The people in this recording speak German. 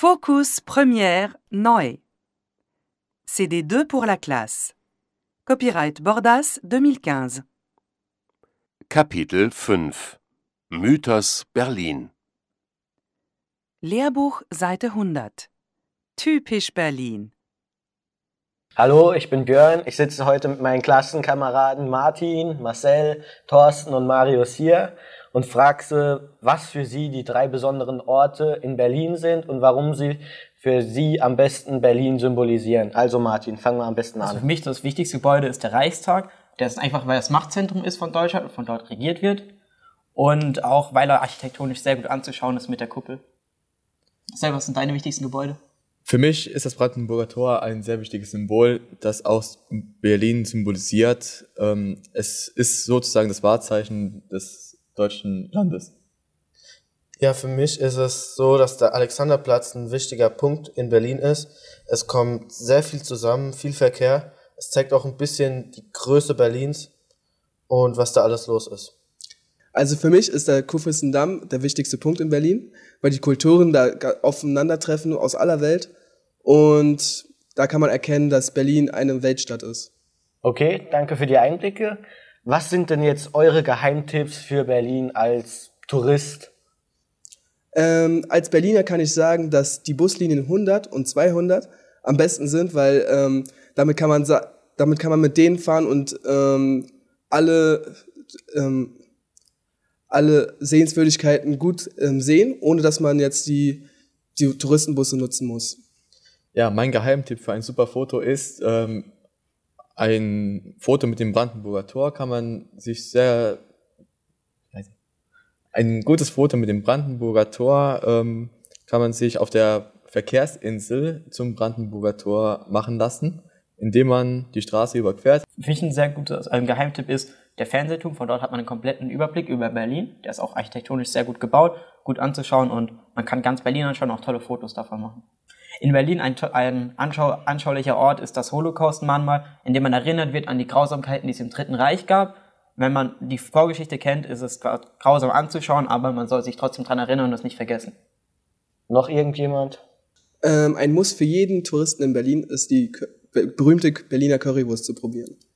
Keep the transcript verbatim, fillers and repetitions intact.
Focus première neu. C D deux pour la classe. Copyright Bordas deux mille quinze. Kapitel fünf Mythos Berlin. Lehrbuch Seite hundert. Typisch Berlin. Hallo, ich bin Björn. Ich sitze heute mit meinen Klassenkameraden Martin, Marcel, Thorsten und Marius hier und frage sie, was für sie die drei besonderen Orte in Berlin sind und warum sie für sie am besten Berlin symbolisieren. Also Martin, fangen wir am besten an. Also für mich das wichtigste Gebäude ist der Reichstag. Der ist einfach, weil das Machtzentrum ist von Deutschland und von dort regiert wird. Und auch, weil er architektonisch sehr gut anzuschauen ist mit der Kuppel. Marcel, was sind deine wichtigsten Gebäude? Für mich ist das Brandenburger Tor ein sehr wichtiges Symbol, das auch Berlin symbolisiert. Ähm, es ist sozusagen das Wahrzeichen des deutschen Landes. Ja, für mich ist es so, dass der Alexanderplatz ein wichtiger Punkt in Berlin ist. Es kommt sehr viel zusammen, viel Verkehr. Es zeigt auch ein bisschen die Größe Berlins und was da alles los ist. Also für mich ist der Kurfürstendamm der wichtigste Punkt in Berlin, weil die Kulturen da aufeinandertreffen aus aller Welt und da kann man erkennen, dass Berlin eine Weltstadt ist. Okay, danke für die Einblicke. Was sind denn jetzt eure Geheimtipps für Berlin als Tourist? Ähm, als Berliner kann ich sagen, dass die Buslinien hundert und zweihundert am besten sind, weil ähm, damit kann man sa- damit kann man mit denen fahren und ähm, alle ähm, alle Sehenswürdigkeiten gut ähm, sehen, ohne dass man jetzt die, die Touristenbusse nutzen muss. Ja, mein Geheimtipp für ein super Foto ist, ähm, ein Foto mit dem Brandenburger Tor kann man sich sehr, ein gutes Foto mit dem Brandenburger Tor ähm, kann man sich auf der Verkehrsinsel zum Brandenburger Tor machen lassen, indem man die Straße überquert. Für mich ein sehr guter ein Geheimtipp ist der Fernsehturm. Von dort hat man einen kompletten Überblick über Berlin. Der ist auch architektonisch sehr gut gebaut, gut anzuschauen und man kann ganz Berlin anschauen und auch tolle Fotos davon machen. In Berlin ein, ein anschau, anschaulicher Ort ist das Holocaust-Mahnmal, in dem man erinnert wird an die Grausamkeiten, die es im Dritten Reich gab. Wenn man die Vorgeschichte kennt, ist es grausam anzuschauen, aber man soll sich trotzdem daran erinnern und das nicht vergessen. Noch irgendjemand? Ähm, ein Muss für jeden Touristen in Berlin ist die berühmte Berliner Currywurst zu probieren.